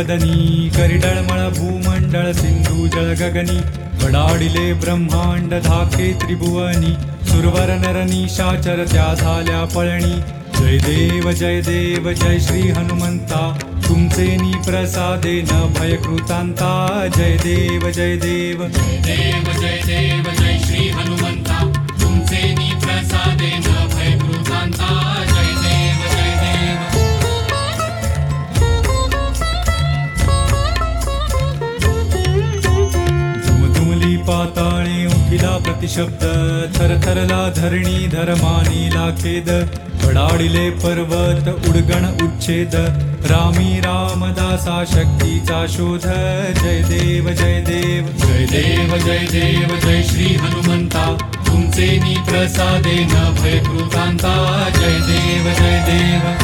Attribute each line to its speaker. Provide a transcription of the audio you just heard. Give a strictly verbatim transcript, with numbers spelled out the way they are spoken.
Speaker 1: वदनी करिडळमळ भूमंडळ सिंधू जळ गगनी वडाडिले ब्रह्मांड धाके त्रिभुवनी सुरवर नर निशाचर त्या झाल्या पळणी जय देव जय देव जय श्री हनुमंता तुमचे नी प्रसादे न भयकृतांता जय देव जय देव
Speaker 2: जय देव जय देव जय श्री हनुमंता तुमचे नी प्रसादे न भयकृतांता जय देव जय देव
Speaker 1: दुमदुमली पाताळे उठिला प्रतिशब्द थरथरला धरणी धर्मानीला खेद वडाडिले पर्वत उडगण उच्छेद रामी रामदासा शक्तीचा शोध जय देव जय देव
Speaker 2: जय देव जय देव जय श्री हनुमंता तुमचे नी प्रसादे न भयकृतांता जय देव जय देव